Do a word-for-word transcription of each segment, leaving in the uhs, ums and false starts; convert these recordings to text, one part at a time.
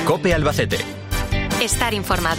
COPE Albacete. Estar informado.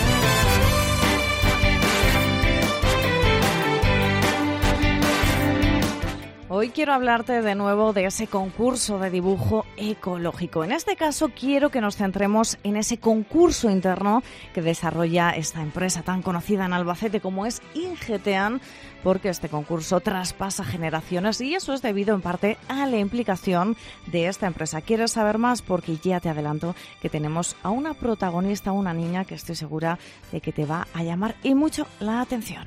Hoy quiero hablarte de nuevo de ese concurso de dibujo ecológico. En este caso quiero que nos centremos en ese concurso interno que desarrolla esta empresa tan conocida en Albacete como es Ingeteam, porque este concurso traspasa generaciones y eso es debido en parte a la implicación de esta empresa. ¿Quieres saber más? Porque ya te adelanto que tenemos a una protagonista, una niña que estoy segura de que te va a llamar y mucho la atención.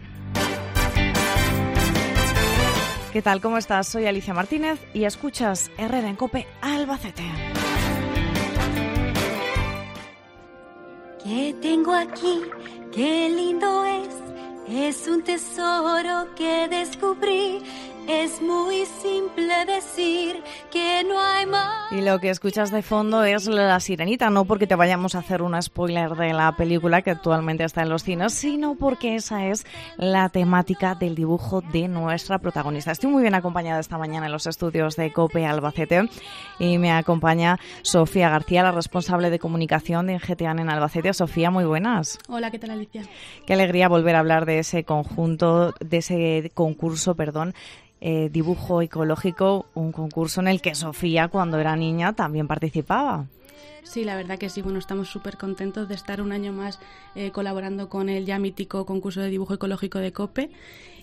¿Qué tal? ¿Cómo estás? Soy Alicia Martínez y escuchas Herrera en COPE Albacete. ¿Qué tengo aquí? ¡Qué lindo es! Es un tesoro que descubrí. Es muy simple decir que no hay más. Y lo que escuchas de fondo es La Sirenita, no porque te vayamos a hacer un spoiler de la película que actualmente está en los cines, sino porque esa es la temática del dibujo de nuestra protagonista. Estoy muy bien acompañada esta mañana en los estudios de COPE Albacete y me acompaña Sofía García, la responsable de comunicación de Ingeteam en Albacete. Sofía, muy buenas. Hola, ¿qué tal, Alicia? Qué alegría volver a hablar de ese conjunto, de ese concurso, perdón, Eh, dibujo ecológico, un concurso en el que Sofía, cuando era niña, también participaba. Sí, la verdad que sí. Bueno, estamos súper contentos de estar un año más eh, colaborando con el ya mítico concurso de dibujo ecológico de COPE.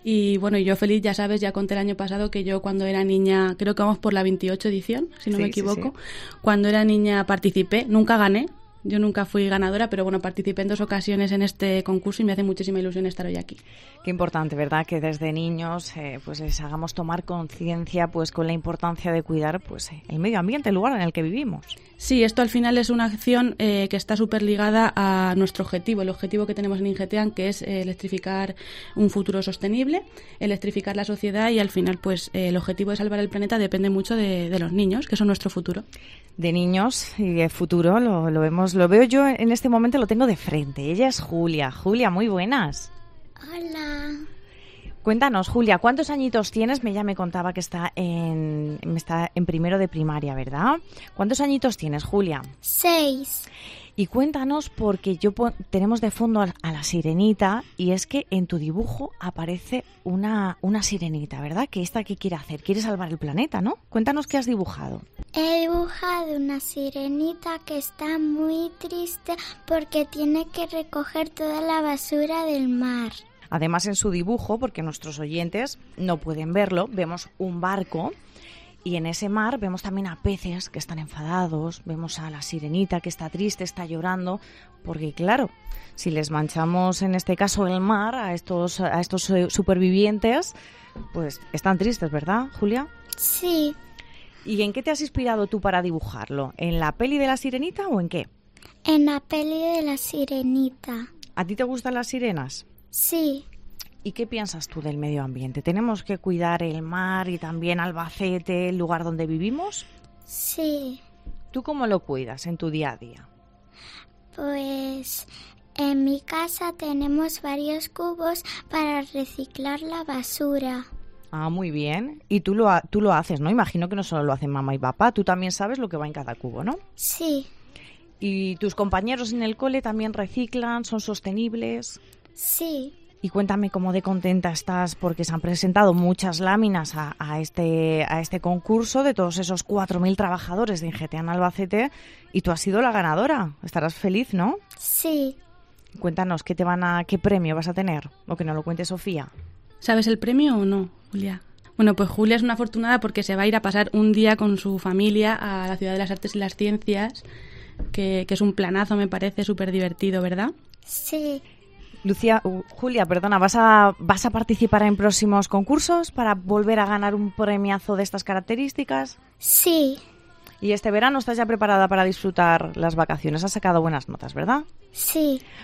Y bueno, yo feliz, ya sabes, ya conté el año pasado que yo cuando era niña, creo que vamos por la veintiocho edición, si no sí, me equivoco, sí, sí. Cuando era niña participé, nunca gané. Yo nunca fui ganadora, pero bueno, participé en dos ocasiones en este concurso y me hace muchísima ilusión estar hoy aquí. Qué importante, ¿verdad? Que desde niños eh, pues les hagamos tomar conciencia pues con la importancia de cuidar pues el medio ambiente, el lugar en el que vivimos. Sí, esto al final es una acción eh, que está súper ligada a nuestro objetivo, el objetivo que tenemos en Ingeteam, que es eh, electrificar un futuro sostenible, electrificar la sociedad y al final pues eh, el objetivo de salvar el planeta depende mucho de, de los niños, que son nuestro futuro. De niños y de futuro lo, lo vemos, lo veo yo en este momento, lo tengo de frente. Ella es Julia. Julia, muy buenas. Hola. Cuéntanos, Julia, ¿cuántos añitos tienes? Me ya me contaba que está en está en primero de primaria, ¿verdad? ¿Cuántos añitos tienes, Julia? Seis. Y cuéntanos, porque yo tenemos de fondo a la sirenita y es que en tu dibujo aparece una, una sirenita, ¿verdad? Que esta, ¿qué quiere hacer? Quiere salvar el planeta, ¿no? Cuéntanos qué has dibujado. He dibujado una sirenita que está muy triste porque tiene que recoger toda la basura del mar. Además, en su dibujo, porque nuestros oyentes no pueden verlo, vemos un barco. Y en ese mar vemos también a peces que están enfadados, vemos a la sirenita que está triste, está llorando, porque claro, si les manchamos en este caso el mar a estos, a estos supervivientes, pues están tristes, ¿verdad, Julia? Sí. ¿Y en qué te has inspirado tú para dibujarlo? ¿En la peli de la sirenita o en qué? En la peli de la sirenita. ¿A ti te gustan las sirenas? Sí. ¿Y qué piensas tú del medio ambiente? ¿Tenemos que cuidar el mar y también Albacete, el lugar donde vivimos? Sí. ¿Tú cómo lo cuidas en tu día a día? Pues en mi casa tenemos varios cubos para reciclar la basura. Ah, muy bien. Y tú lo, tú lo haces, ¿no? Imagino que no solo lo hacen mamá y papá, tú también sabes lo que va en cada cubo, ¿no? Sí. ¿Y tus compañeros en el cole también reciclan, son sostenibles? Sí. Y cuéntame cómo de contenta estás, porque se han presentado muchas láminas a, a, este, a este concurso de todos esos cuatro mil trabajadores de Ingeteam Albacete y tú has sido la ganadora. Estarás feliz, ¿no? Sí. Cuéntanos, ¿qué te van a, qué premio vas a tener? O que nos lo cuente Sofía. ¿Sabes el premio o no, Julia? Bueno, pues Julia es una afortunada porque se va a ir a pasar un día con su familia a la Ciudad de las Artes y las Ciencias, que, que es un planazo, me parece súper divertido, ¿verdad? Sí. Lucía, uh, Julia, perdona, ¿vas a, ¿vas a participar en próximos concursos para volver a ganar un premiazo de estas características? Sí. Y este verano estás ya preparada para disfrutar las vacaciones. Has sacado buenas notas, ¿verdad? Sí.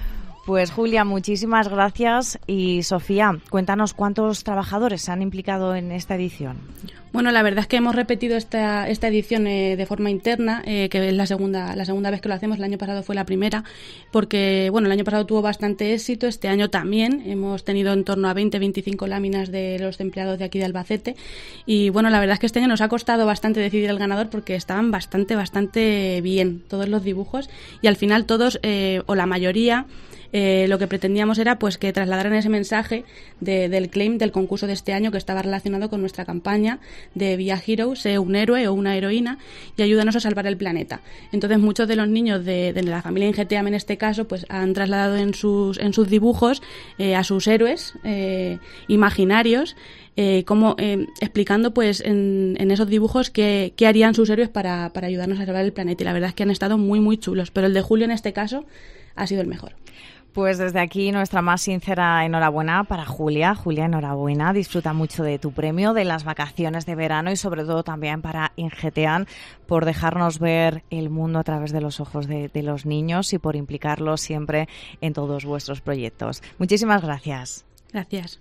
Pues Julia, muchísimas gracias. Y Sofía, cuéntanos cuántos trabajadores se han implicado en esta edición. Bueno, la verdad es que hemos repetido esta esta edición eh, de forma interna, eh, que es la segunda la segunda vez que lo hacemos. El año pasado fue la primera, porque bueno, el año pasado tuvo bastante éxito, este año también. Hemos tenido en torno a veinte, veinticinco láminas de los empleados de aquí de Albacete. Y bueno, la verdad es que este año nos ha costado bastante decidir el ganador porque estaban bastante, bastante bien todos los dibujos y al final todos, eh, o la mayoría, Eh, lo que pretendíamos era pues que trasladaran ese mensaje de, del claim del concurso de este año, que estaba relacionado con nuestra campaña de Be a Hero, sé un héroe o una heroína y ayúdanos a salvar el planeta. Entonces muchos de los niños de, de la familia Ingeteam en este caso pues han trasladado en sus, en sus dibujos eh, a sus héroes eh, imaginarios, Eh, como eh, explicando pues en, en esos dibujos qué, qué harían sus héroes para, para ayudarnos a salvar el planeta, y la verdad es que han estado muy muy chulos, pero el de Julio en este caso ha sido el mejor. Pues desde aquí nuestra más sincera enhorabuena para Julia. Julia, enhorabuena, disfruta mucho de tu premio, de las vacaciones de verano y sobre todo también para Ingeteam por dejarnos ver el mundo a través de los ojos de, de los niños y por implicarlos siempre en todos vuestros proyectos. Muchísimas gracias. Gracias.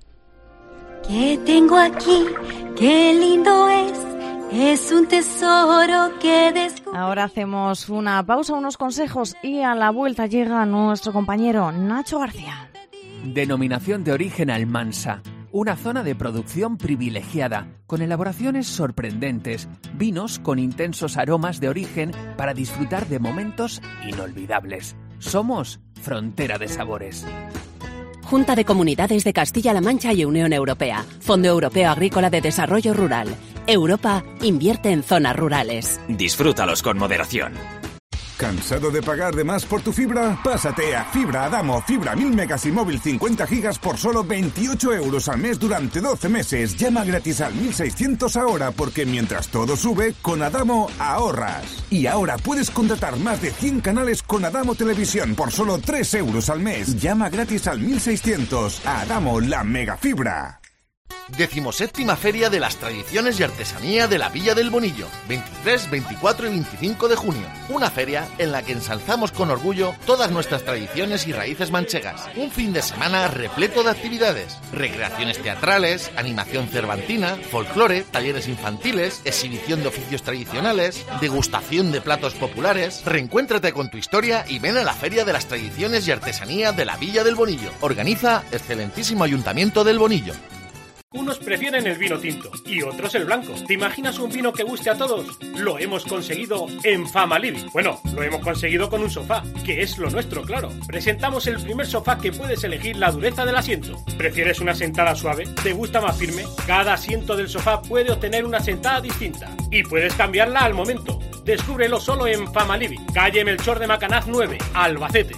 ¿Qué tengo aquí? ¡Qué lindo es! Es un tesoro que descubrí. Ahora hacemos una pausa, unos consejos y a la vuelta llega nuestro compañero Nacho García. Denominación de origen Almansa. Una zona de producción privilegiada, con elaboraciones sorprendentes, vinos con intensos aromas de origen para disfrutar de momentos inolvidables. Somos Frontera de Sabores. Junta de Comunidades de Castilla-La Mancha y Unión Europea. Fondo Europeo Agrícola de Desarrollo Rural. Europa invierte en zonas rurales. Disfrútalos con moderación. ¿Cansado de pagar de más por tu fibra? Pásate a Fibra Adamo, fibra mil megas y móvil cincuenta gigas por solo veintiocho euros al mes durante doce meses. Llama gratis al mil seiscientos ahora, porque mientras todo sube, con Adamo ahorras. Y ahora puedes contratar más de cien canales con Adamo Televisión por solo tres euros al mes. Llama gratis al mil seiscientos. Adamo, la mega fibra. Decimoséptima Feria de las Tradiciones y Artesanía de la Villa del Bonillo, veintitrés, veinticuatro y veinticinco de junio. Una feria en la que ensalzamos con orgullo todas nuestras tradiciones y raíces manchegas. Un fin de semana repleto de actividades, recreaciones teatrales, animación cervantina, folclore, talleres infantiles, exhibición de oficios tradicionales, degustación de platos populares. Reencuéntrate con tu historia y ven a la Feria de las Tradiciones y Artesanía de la Villa del Bonillo. Organiza Excelentísimo Ayuntamiento del Bonillo. Unos prefieren el vino tinto y otros el blanco. ¿Te imaginas un vino que guste a todos? Lo hemos conseguido en Famalivi. Bueno, lo hemos conseguido con un sofá, que es lo nuestro, claro. Presentamos el primer sofá que puedes elegir la dureza del asiento. ¿Prefieres una sentada suave? ¿Te gusta más firme? Cada asiento del sofá puede obtener una sentada distinta y puedes cambiarla al momento. Descúbrelo solo en Famalivi, calle Melchor de Macanaz nueve, Albacete.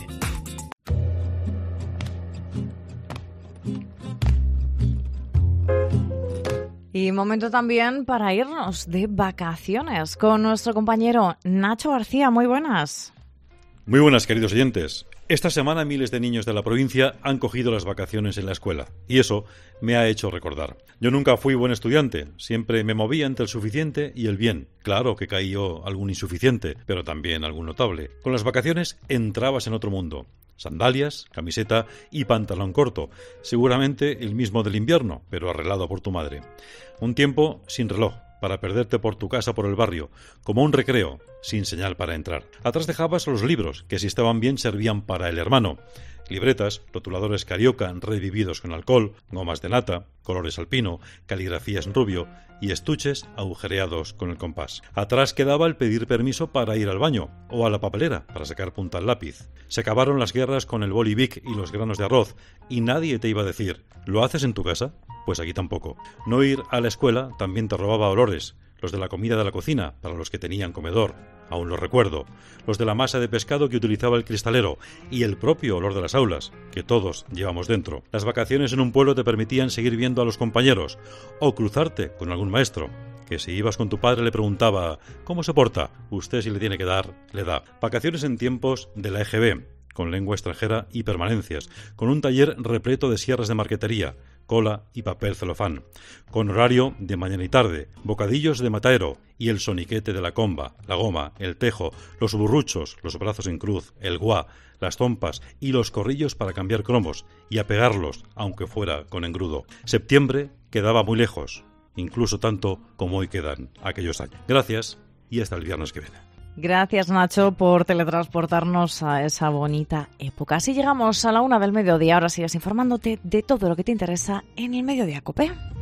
Y momento también para irnos de vacaciones con nuestro compañero Nacho García. Muy buenas. Muy buenas, queridos oyentes. Esta semana miles de niños de la provincia han cogido las vacaciones en la escuela y eso me ha hecho recordar. Yo nunca fui buen estudiante, siempre me movía entre el suficiente y el bien. Claro que caí yo algún insuficiente, pero también algún notable. Con las vacaciones entrabas en otro mundo. Sandalias, camiseta y pantalón corto, seguramente el mismo del invierno, pero arreglado por tu madre. Un tiempo sin reloj, para perderte por tu casa por el barrio, como un recreo, sin señal para entrar. Atrás dejabas los libros, que si estaban bien servían para el hermano. Libretas, rotuladores carioca revividos con alcohol, gomas de nata, colores alpino, caligrafías en rubio y estuches agujereados con el compás. Atrás quedaba el pedir permiso para ir al baño o a la papelera para sacar punta al lápiz. Se acabaron las guerras con el boli Bic y los granos de arroz y nadie te iba a decir ¿lo haces en tu casa? Pues aquí tampoco. No ir a la escuela también te robaba olores. Los de la comida de la cocina, para los que tenían comedor, aún lo recuerdo, los de la masa de pescado que utilizaba el cristalero y el propio olor de las aulas, que todos llevamos dentro. Las vacaciones en un pueblo te permitían seguir viendo a los compañeros o cruzarte con algún maestro, que si ibas con tu padre le preguntaba ¿cómo se porta? Usted si le tiene que dar, le da. Vacaciones en tiempos de la E G B, con lengua extranjera y permanencias, con un taller repleto de sierras de marquetería, cola y papel celofán, con horario de mañana y tarde, bocadillos de matadero y el soniquete de la comba, la goma, el tejo, los burruchos, los brazos en cruz, el guá, las zompas y los corrillos para cambiar cromos y a pegarlos, aunque fuera con engrudo. Septiembre quedaba muy lejos, incluso tanto como hoy quedan aquellos años. Gracias y hasta el viernes que viene. Gracias, Nacho, por teletransportarnos a esa bonita época. Así llegamos a la una del mediodía. Ahora sigues informándote de todo lo que te interesa en el Mediodía COPE.